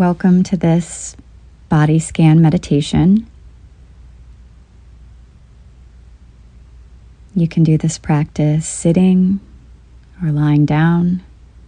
Welcome to this body scan meditation. You can do this practice sitting or lying down,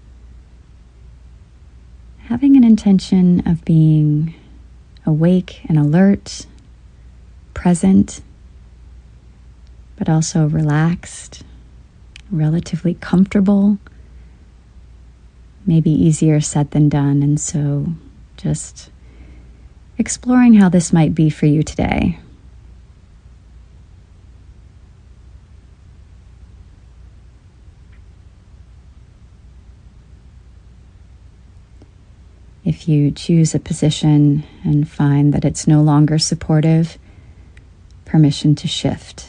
having an intention of being awake and alert, present, but also relaxed, relatively comfortable, maybe easier said than done, and so just exploring how this might be for you today. If you choose a position and find that it's no longer supportive, permission to shift.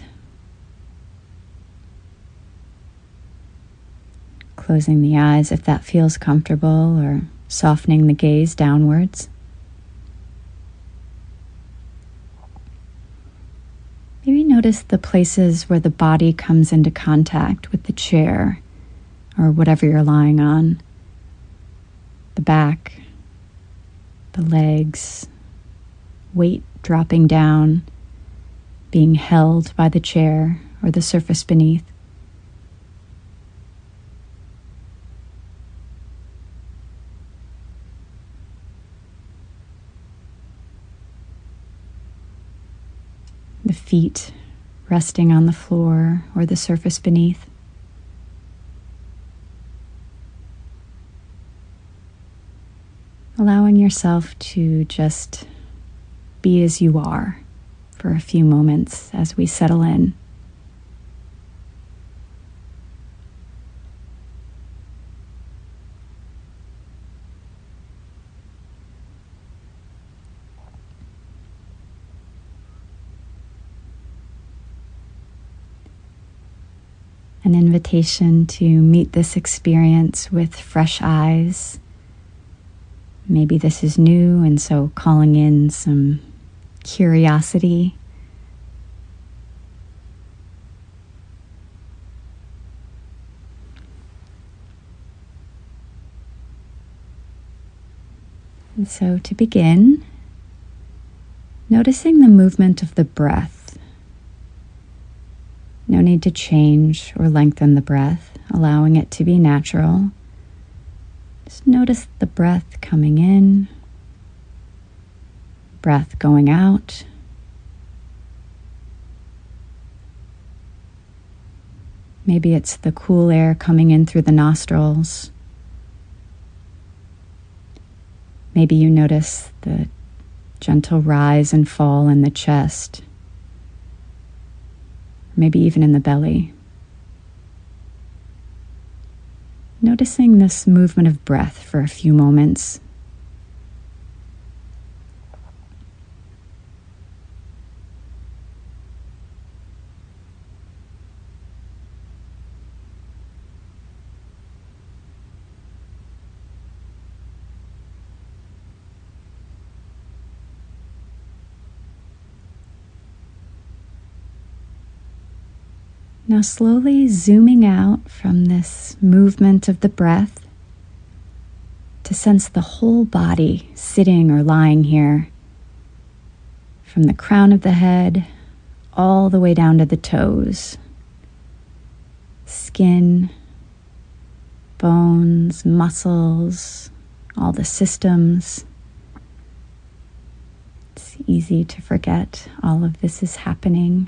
Closing the eyes if that feels comfortable, or softening the gaze downwards. Maybe notice the places where the body comes into contact with the chair or whatever you're lying on. The back, the legs, weight dropping down, being held by the chair or the surface beneath. The feet resting on the floor or the surface beneath. Allowing yourself to just be as you are for a few moments as we settle in. An invitation to meet this experience with fresh eyes. Maybe this is new, and so calling in some curiosity. And so to begin, noticing the movement of the breath. No need to change or lengthen the breath, allowing it to be natural. Just notice the breath coming in, breath going out. Maybe it's the cool air coming in through the nostrils. Maybe you notice the gentle rise and fall in the chest. Maybe even in the belly. Noticing this movement of breath for a few moments. Now slowly zooming out from this movement of the breath to sense the whole body sitting or lying here, from the crown of the head all the way down to the toes. Skin, bones, muscles, all the systems. It's easy to forget all of this is happening.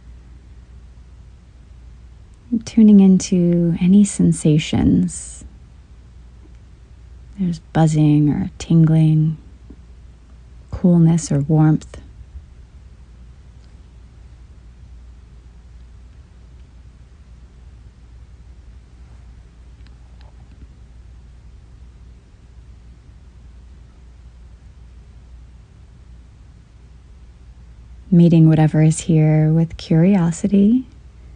Tuning into any sensations. There's buzzing or tingling, coolness or warmth. Meeting whatever is here with curiosity.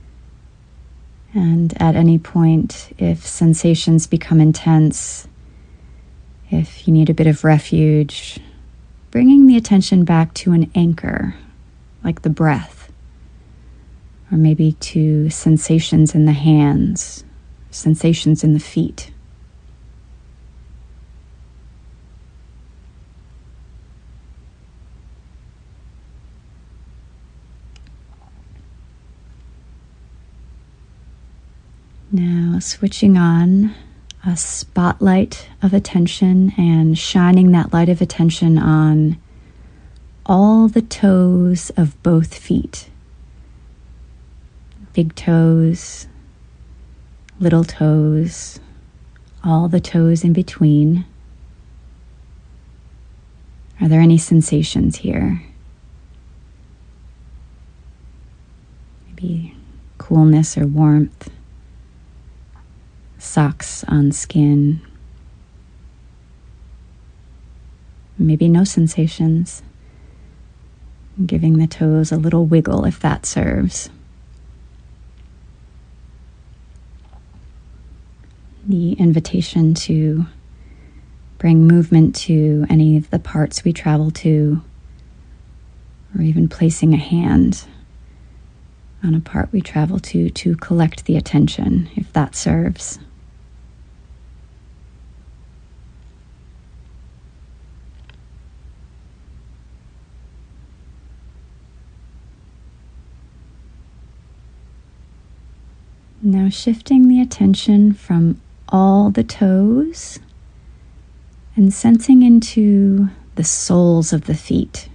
And at any point, if sensations become intense, if you need a bit of refuge, bringing the attention back to an anchor, like the breath, or maybe to sensations in the hands, sensations in the feet. Now switching on a spotlight of attention and shining that light of attention on all the toes of both feet. Big toes, little toes, all the toes in between. Are there any sensations here? Maybe coolness or warmth, socks on skin. Maybe no sensations. Giving the toes a little wiggle if that serves. The invitation to bring movement to any of the parts we travel to, or even placing a hand on a part we travel to collect the attention, if that serves. Now shifting the attention from all the toes and sensing into the soles of the feet.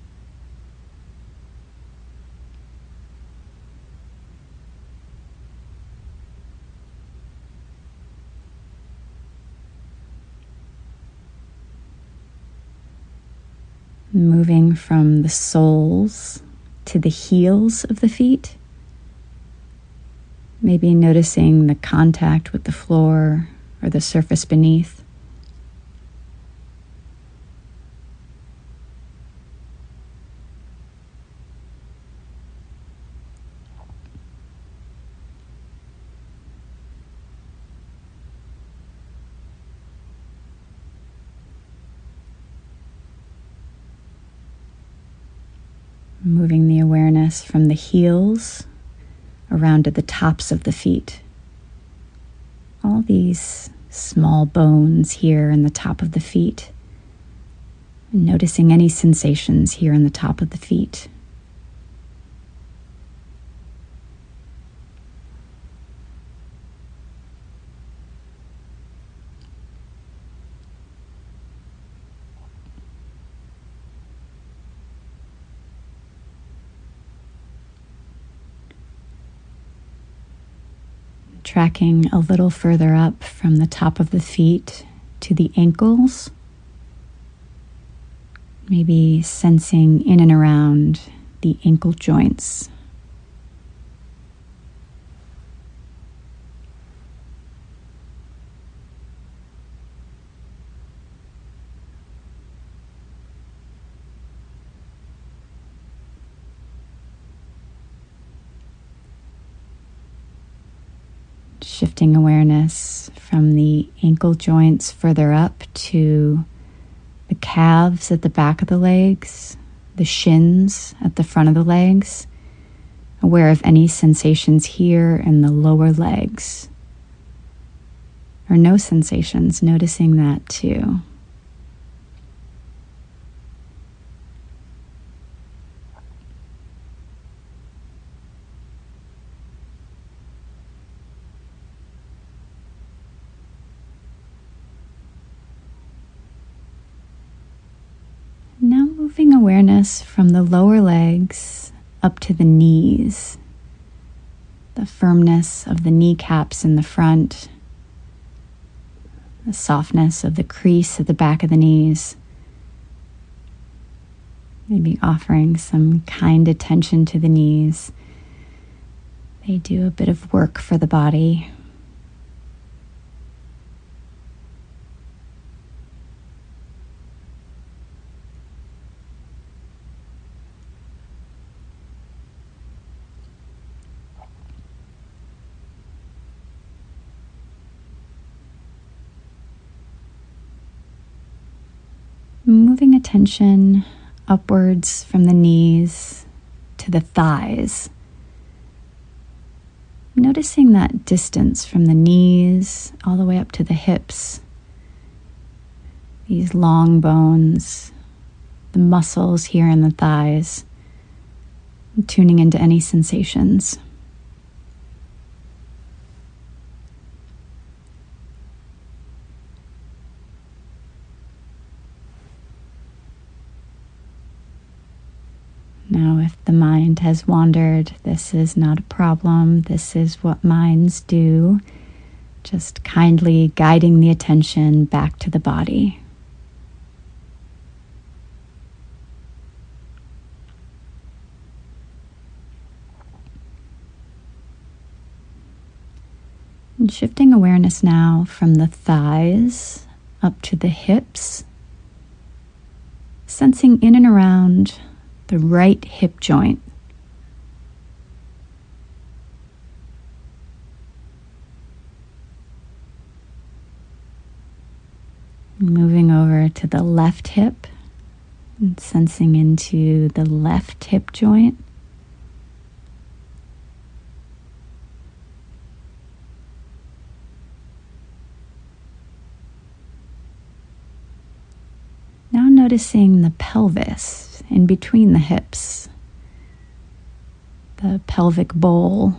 Moving from the soles to the heels of the feet. Maybe noticing the contact with the floor or the surface beneath. Moving the awareness from the heels around to the tops of the feet. All these small bones here in the top of the feet. And noticing any sensations here in the top of the feet. Tracking a little further up from the top of the feet to the ankles. Maybe sensing in and around the ankle joints. Shifting awareness from the ankle joints further up to the calves at the back of the legs, the shins at the front of the legs, aware of any sensations here in the lower legs, or no sensations, noticing that too. Now moving awareness from the lower legs up to the knees, the firmness of the kneecaps in the front, the softness of the crease at the back of the knees. Maybe offering some kind attention to the knees. They do a bit of work for the body. Moving attention upwards from the knees to the thighs. Noticing that distance from the knees all the way up to the hips. These long bones, the muscles here in the thighs. Tuning into any sensations. Now, if the mind has wandered, this is not a problem. This is what minds do. Just kindly guiding the attention back to the body. And shifting awareness now from the thighs up to the hips, sensing in and around the right hip joint. Moving over to the left hip and sensing into the left hip joint. Now noticing the pelvis in between the hips, the pelvic bowl.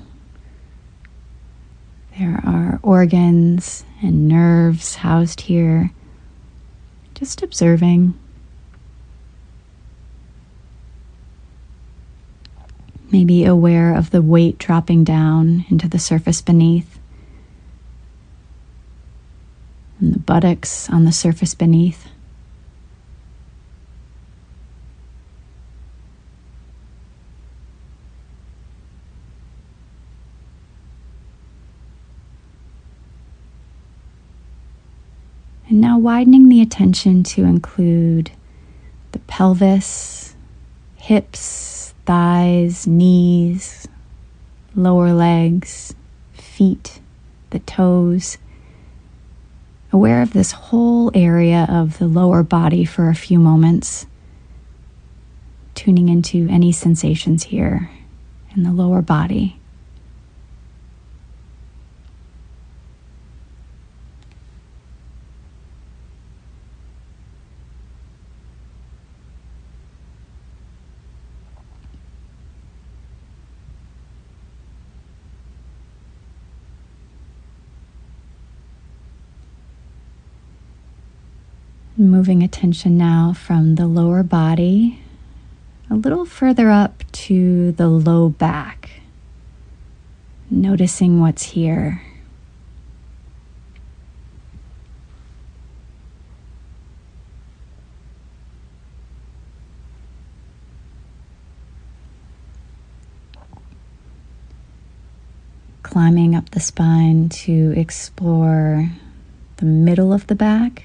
There are organs and nerves housed here. Just observing. Maybe aware of the weight dropping down into the surface beneath, and the buttocks on the surface beneath. And now widening the attention to include the pelvis, hips, thighs, knees, lower legs, feet, the toes. Aware of this whole area of the lower body for a few moments, tuning into any sensations here in the lower body. Moving attention now from the lower body a little further up to the low back, noticing what's here. Climbing up the spine to explore the middle of the back.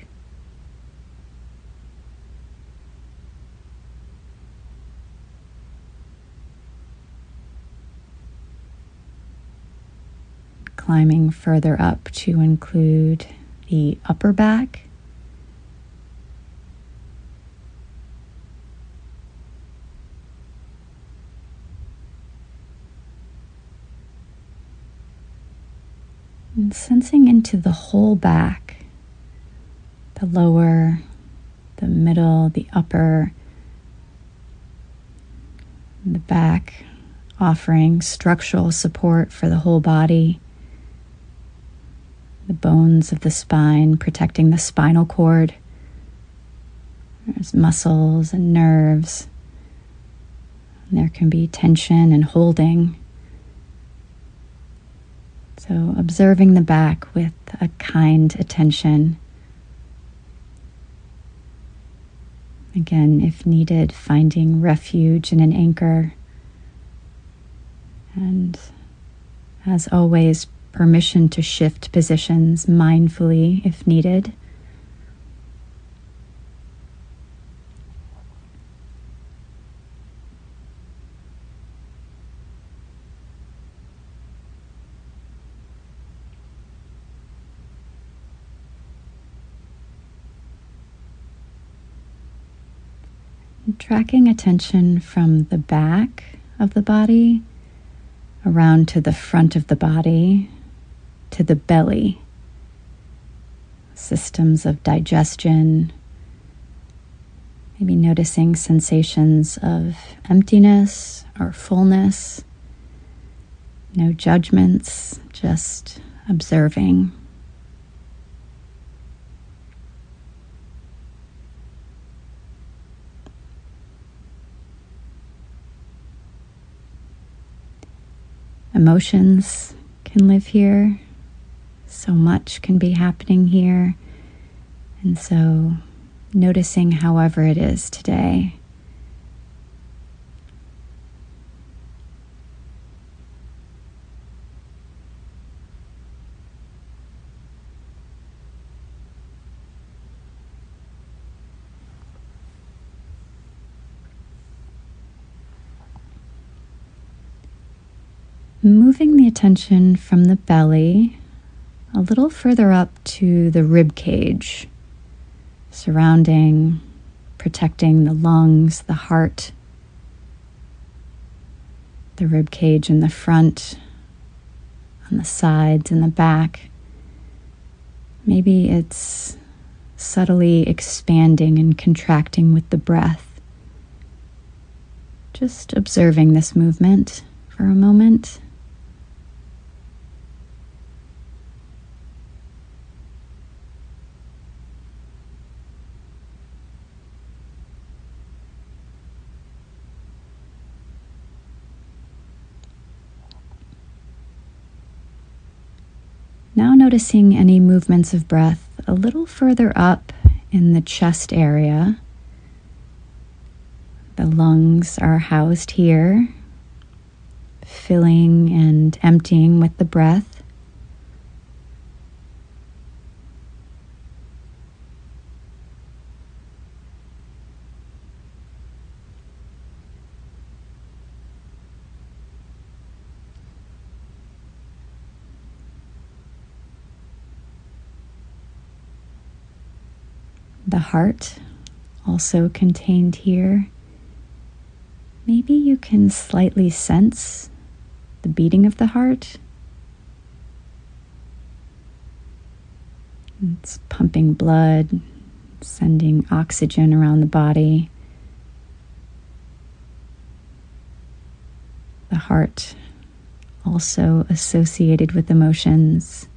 Climbing further up to include the upper back. And sensing into the whole back, the lower, the middle, the upper, and the back, offering structural support for the whole body. The bones of the spine protecting the spinal cord. There's muscles and nerves. And there can be tension and holding. So observing the back with a kind attention. Again, if needed, finding refuge in an anchor. And as always, permission to shift positions mindfully if needed. And tracking attention from the back of the body around to the front of the body, to the belly, systems of digestion, maybe noticing sensations of emptiness or fullness, no judgments, just observing. Emotions can live here. So much can be happening here. And so noticing however it is today. Moving the attention from the belly a little further up to the rib cage, surrounding, protecting the lungs, the heart, the rib cage in the front, on the sides, in the back. Maybe it's subtly expanding and contracting with the breath. Just observing this movement for a moment. Now noticing any movements of breath a little further up in the chest area. The lungs are housed here, filling and emptying with the breath. The heart also contained here. Maybe you can slightly sense the beating of the heart. It's pumping blood, sending oxygen around the body. The heart also associated with emotions,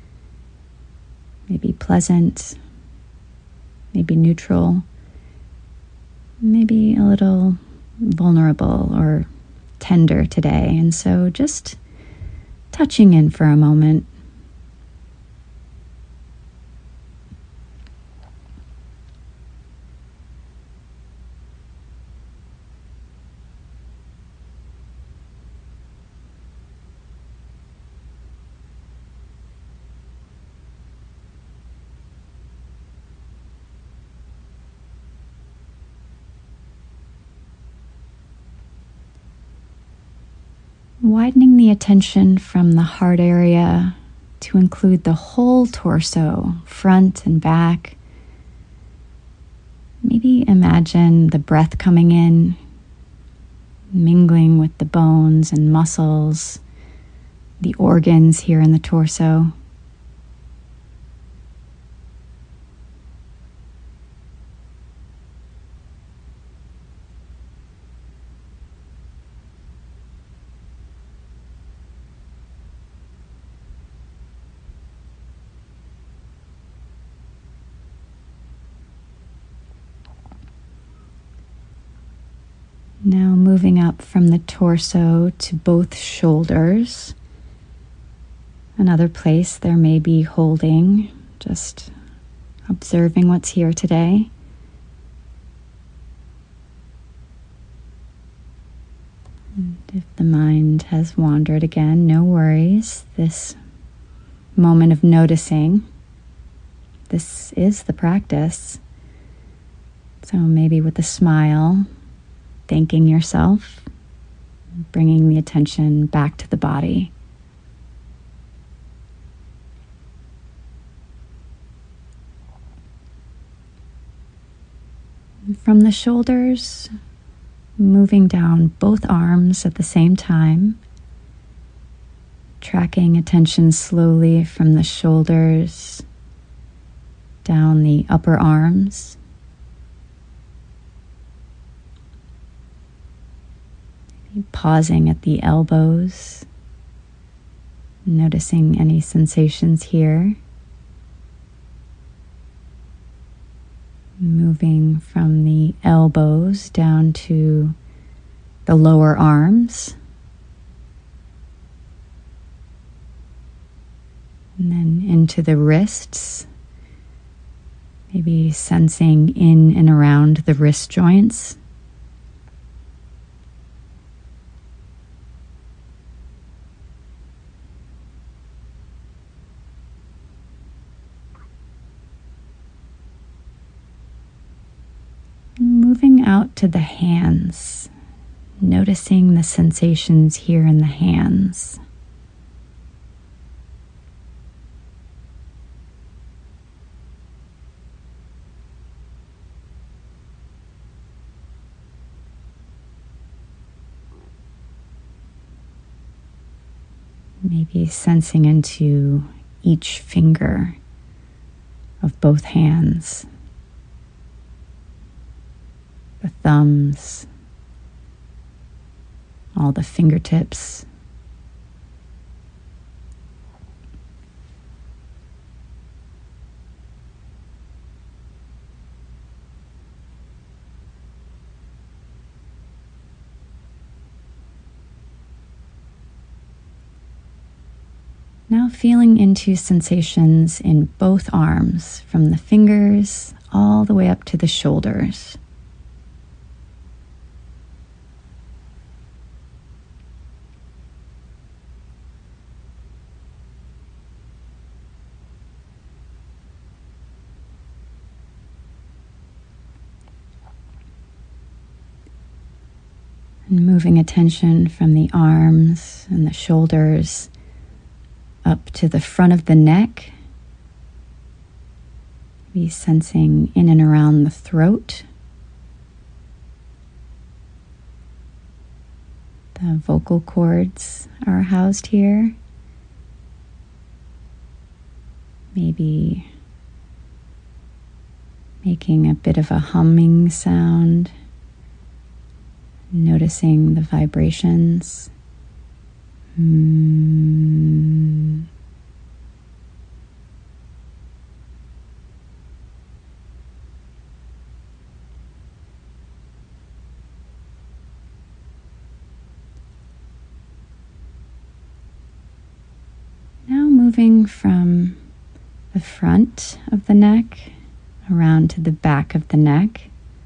maybe pleasant, maybe neutral, maybe a little vulnerable or tender today. And so just touching in for a moment. Widening the attention from the heart area to include the whole torso, front and back. Maybe imagine the breath coming in, mingling with the bones and muscles, the organs here in the torso. Now moving up from the torso to both shoulders. Another place there may be holding, just observing what's here today. And if the mind has wandered again, no worries. This moment of noticing, this is the practice. So maybe with a smile, thanking yourself, bringing the attention back to the body. From the shoulders, moving down both arms at the same time, tracking attention slowly from the shoulders down the upper arms. Pausing at the elbows, noticing any sensations here. Moving from the elbows down to the lower arms. And then into the wrists, maybe sensing in and around the wrist joints. Moving out to the hands, noticing the sensations here in the hands. Maybe sensing into each finger of both hands. The thumbs, all the fingertips. Now feeling into sensations in both arms, from the fingers all the way up to the shoulders. And moving attention from the arms and the shoulders up to the front of the neck. Be sensing in and around the throat. The vocal cords are housed here. Maybe making a bit of a humming sound. Noticing the vibrations. Now moving from the front of the neck around to the back of the neck.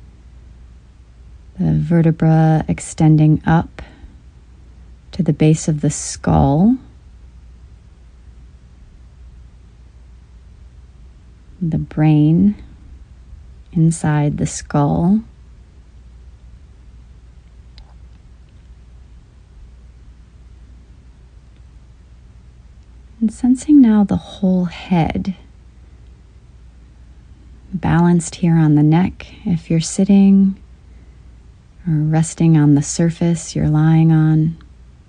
The vertebra extending up to the base of the skull. The brain inside the skull. And sensing now the whole head. Balanced here on the neck if you're sitting, or resting on the surface you're lying on.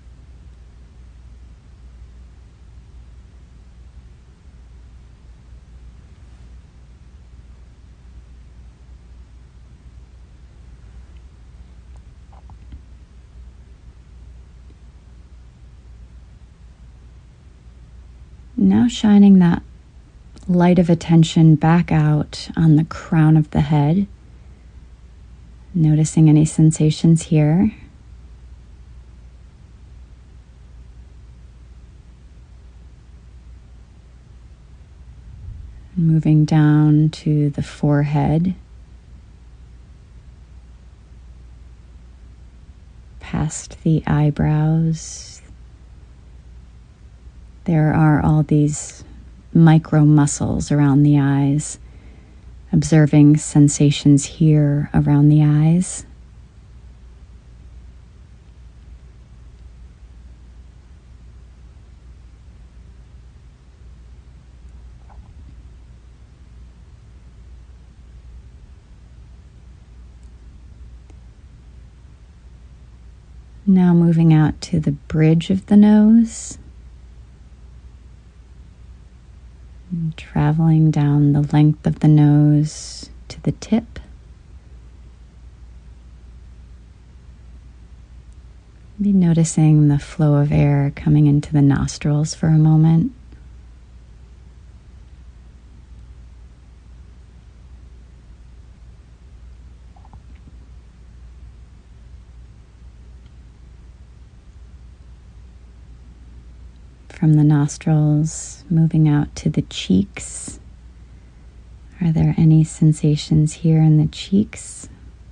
Now shining that light of attention back out on the crown of the head. Noticing any sensations here. Moving down to the forehead. Past the eyebrows. There are all these micro muscles around the eyes. Observing sensations here around the eyes. Now moving out to the bridge of the nose. And traveling down the length of the nose to the tip. Be noticing the flow of air coming into the nostrils for a moment. from the nostrils, moving out to the cheeks. Are there any sensations here in the cheeks?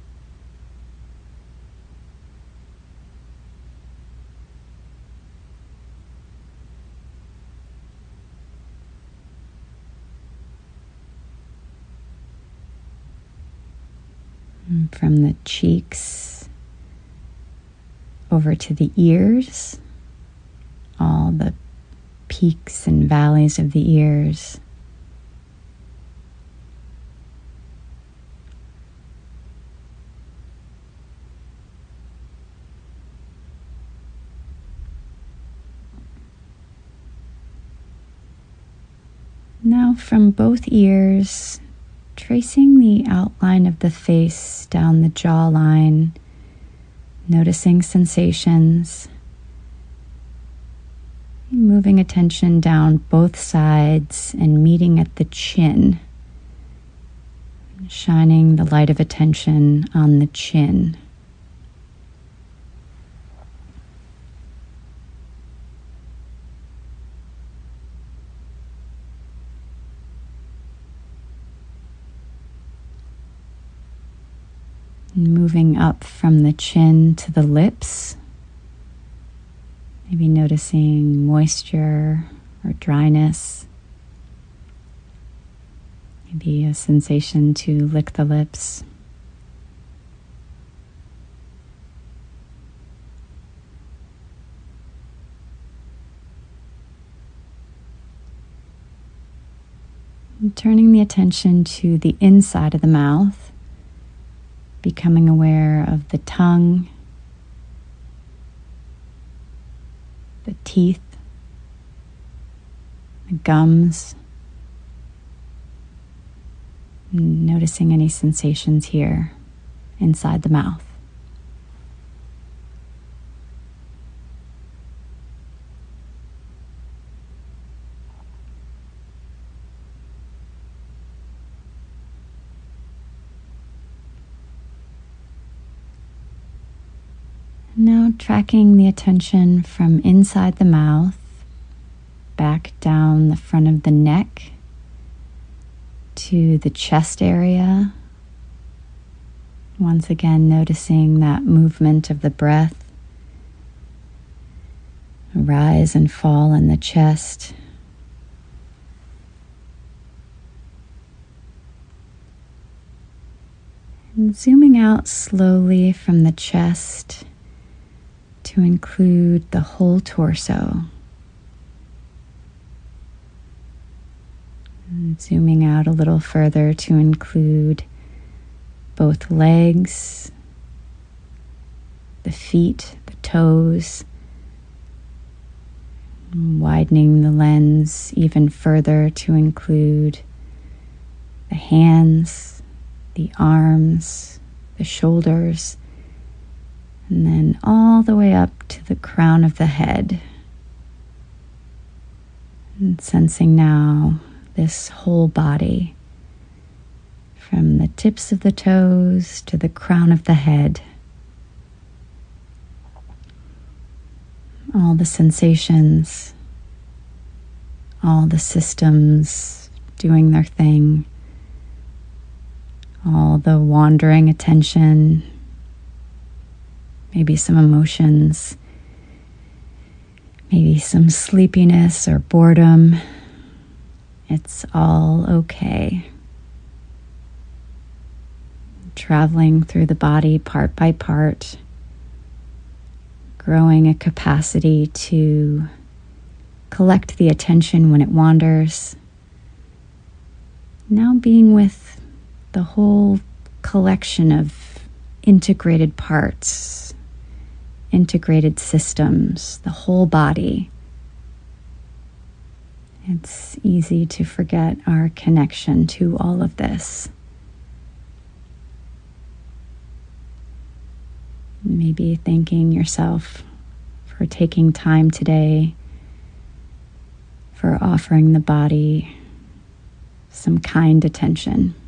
And from the cheeks over to the ears, all the peaks and valleys of the ears. Now from both ears, tracing the outline of the face down the jawline, noticing sensations, moving attention down both sides and meeting at the chin, shining the light of attention on the chin. Moving up from the chin to the lips, maybe noticing moisture or dryness, maybe a sensation to lick the lips. And turning the attention to the inside of the mouth, becoming aware of the tongue, the teeth, the gums, noticing any sensations here inside the mouth. Now tracking the attention from inside the mouth, back down the front of the neck to the chest area. Once again, noticing that movement of the breath, rise and fall in the chest. And zooming out slowly from the chest to include the whole torso. And zooming out a little further to include both legs, the feet, the toes, and widening the lens even further to include the hands, the arms, the shoulders, and then all the way up to the crown of the head. And sensing now this whole body, from the tips of the toes to the crown of the head. All the sensations, all the systems doing their thing, all the wandering attention, maybe some emotions, maybe some sleepiness or boredom. It's all okay. Traveling through the body part by part, growing a capacity to collect the attention when it wanders. Now being with the whole collection of integrated parts, integrated systems, the whole body. It's easy to forget our connection to all of this. Maybe thanking yourself for taking time today, for offering the body some kind attention.